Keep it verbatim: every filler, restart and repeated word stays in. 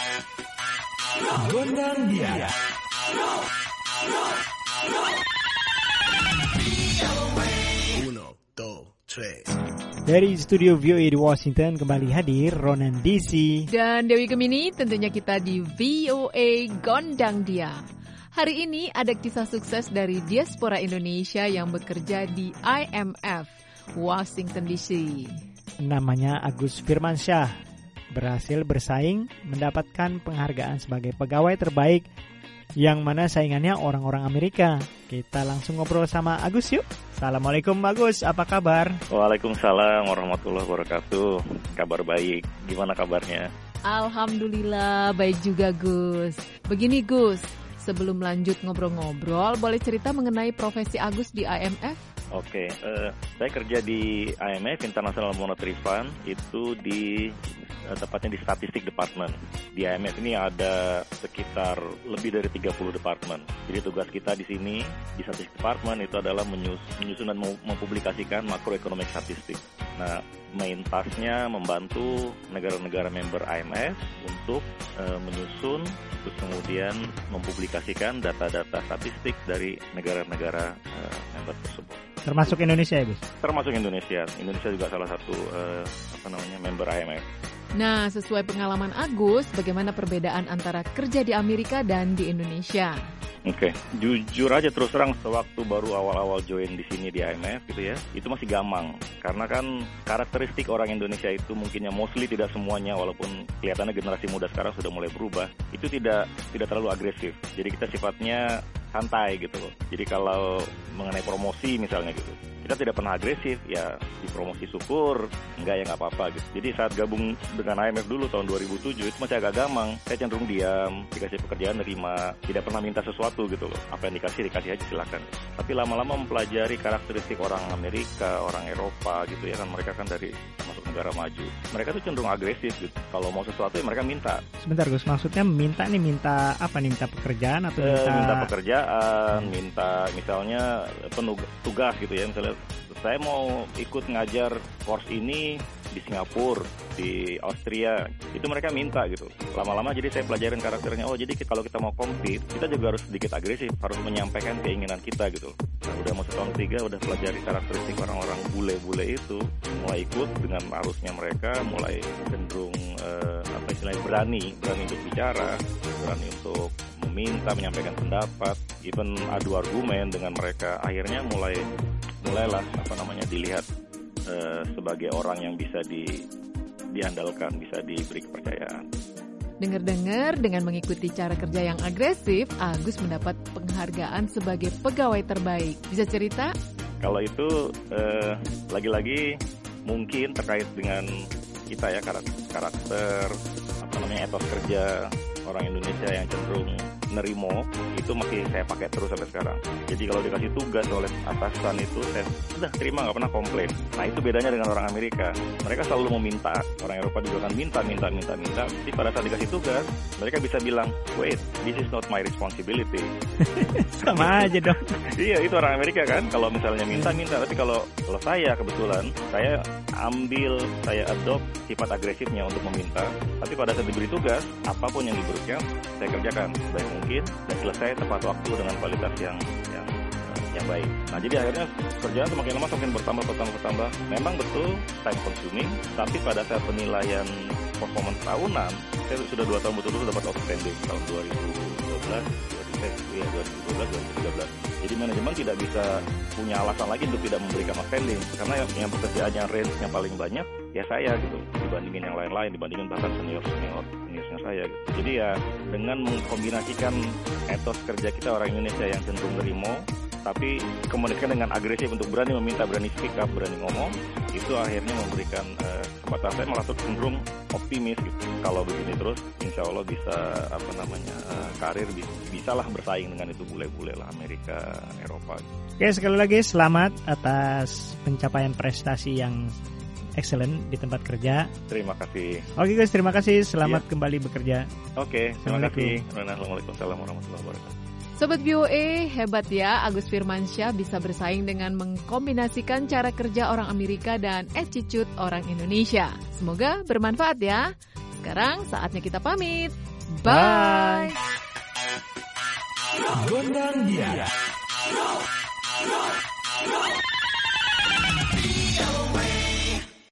Gondang dia. Uno, dos, tres. Dari studio V O A di Washington kembali hadir Ronan D C dan Dewi Gemini, tentunya kita di V O A Gondang Dia. Hari ini ada kisah sukses dari diaspora Indonesia yang bekerja di I M F, Washington D C. Namanya Agus Firmansyah, berhasil bersaing mendapatkan penghargaan sebagai pegawai terbaik yang mana saingannya orang-orang Amerika. Kita langsung ngobrol sama Agus yuk. Assalamualaikum Agus, apa kabar? Waalaikumsalam warahmatullahi wabarakatuh. Kabar baik, gimana kabarnya? Alhamdulillah, baik juga Gus. Begini Gus, sebelum lanjut ngobrol-ngobrol, boleh cerita mengenai profesi Agus di I M F? Oke, uh, saya kerja di I M F, International Monetary Fund, itu di uh, tepatnya di Statistik Department. Di I M F ini ada sekitar lebih dari tiga puluh departemen. Jadi tugas kita di sini, di Statistik Department, itu adalah menyus, menyusun dan mempublikasikan makroekonomik statistik. Nah, main tasknya membantu negara-negara member I M F untuk uh, menyusun, terus kemudian mempublikasikan data-data statistik dari negara-negara uh, member tersebut. Termasuk Indonesia ya, Gus? Termasuk Indonesia. Indonesia juga salah satu uh, apa namanya member I M F. Nah, sesuai pengalaman Agus, bagaimana perbedaan antara kerja di Amerika dan di Indonesia? Oke, okay. Jujur aja terus terang, sewaktu baru awal-awal join di sini di I M F gitu ya, itu masih gampang. Karena kan karakteristik orang Indonesia itu mungkinnya mostly, tidak semuanya, walaupun kelihatannya generasi muda sekarang sudah mulai berubah, itu tidak tidak terlalu agresif. Jadi kita sifatnya santai gitu loh. Jadi kalau mengenai promosi misalnya gitu, kita tidak pernah agresif, ya dipromosi syukur, enggak ya nggak apa-apa gitu. Jadi saat gabung dengan I M F dulu tahun dua ribu tujuh itu masih agak gampang. Saya cenderung diam, dikasih pekerjaan nerima, tidak pernah minta sesuatu gitu loh. Apa yang dikasih dikasih aja silakan. Tapi lama-lama mempelajari karakteristik orang Amerika, orang Eropa gitu ya kan, mereka kan dari masuk negara maju. Mereka tuh cenderung agresif gitu. Kalau mau sesuatu ya mereka minta. Sebentar Gus, maksudnya minta nih minta apa nih? Minta pekerjaan atau eh, minta minta pekerjaan, minta misalnya penug- tugas gitu ya, misalnya saya mau ikut ngajar course ini di Singapura, di Austria, itu mereka minta gitu. Lama-lama jadi saya pelajarin karakternya. Oh, jadi kalau kita mau compete, kita juga harus sedikit agresif, harus menyampaikan keinginan kita gitu. Nah, udah mau setahun ketiga, udah pelajari karakteristik orang-orang bule-bule itu, mulai ikut dengan arusnya mereka, mulai cenderung eh, apa istilahnya berani, berani untuk bicara, berani untuk meminta, menyampaikan pendapat, even adu argumen dengan mereka. Akhirnya mulai mulailah apa namanya dilihat uh, sebagai orang yang bisa di, diandalkan, bisa diberi kepercayaan. Dengar-dengar dengan mengikuti cara kerja yang agresif, Agus mendapat penghargaan sebagai pegawai terbaik. Bisa cerita? Kalau itu uh, lagi-lagi mungkin terkait dengan kita ya, karakter, karakter apa namanya etos kerja orang Indonesia yang cenderung nerimo, itu masih saya pakai terus sampai sekarang. Jadi kalau dikasih tugas oleh atasan itu saya sudah terima, nggak pernah komplain. Nah itu bedanya dengan orang Amerika. Mereka selalu meminta, orang Eropa juga kan minta, minta, minta, minta. Tapi pada saat dikasih tugas, mereka bisa bilang, wait, this is not my responsibility. Sama aja dong. Iya, itu orang Amerika kan. Kalau misalnya minta, minta. Tapi kalau kalau saya kebetulan, saya ambil, saya adopt sifat agresifnya untuk meminta. Tapi pada saat diberi tugas, apapun yang diberikan, saya kerjakan sebaik mungkin dan selesai tepat waktu dengan kualitas yang yang yang baik. Nah jadi akhirnya kerjaan semakin lama semakin bertambah bertambah bertambah. Memang betul time consuming, tapi pada saat penilaian performance tahunan, saya sudah dua tahun betul-betul dapat outstanding tahun dua ribu dua belas, ya dua ribu dua belas, dua ribu tiga belas. Jadi manajemen tidak bisa punya alasan lagi untuk tidak memberikan outstanding karena yang, yang pekerjaannya range-nya paling banyak ya saya gitu dibandingin yang lain-lain, dibandingin bahkan senior senior seniornya saya gitu. Jadi ya dengan mengkombinasikan etos kerja kita orang Indonesia yang cenderung nerimo, tapi komunikasikan dengan agresif untuk berani meminta, berani speak up, berani ngomong, itu akhirnya memberikan uh, kesempatan saya malah cenderung optimis gitu. Kalau begini terus, insya Allah bisa apa namanya uh, karir bisa bisalah bersaing dengan itu bule-bule lah Amerika, Eropa. Oke, sekali lagi selamat atas pencapaian prestasi yang excellent di tempat kerja. Terima kasih. Oke guys, terima kasih. Selamat iya. kembali bekerja. Oke, terima kasih. Assalamualaikum warahmatullahi wabarakatuh. Sobat V O A, hebat ya Agus Firmansyah bisa bersaing dengan mengkombinasikan cara kerja orang Amerika dan attitude orang Indonesia. Semoga bermanfaat ya. Sekarang saatnya kita pamit. Bye. Gondang dia.